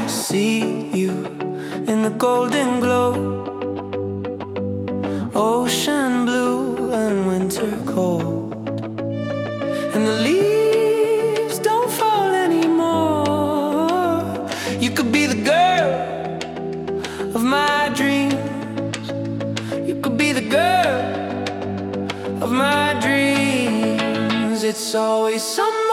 See you in the golden glow, ocean blue and winter cold, and the leaves don't fall anymore. You could be the girl of my dreams. You could be the girl of my dreams. It's always summer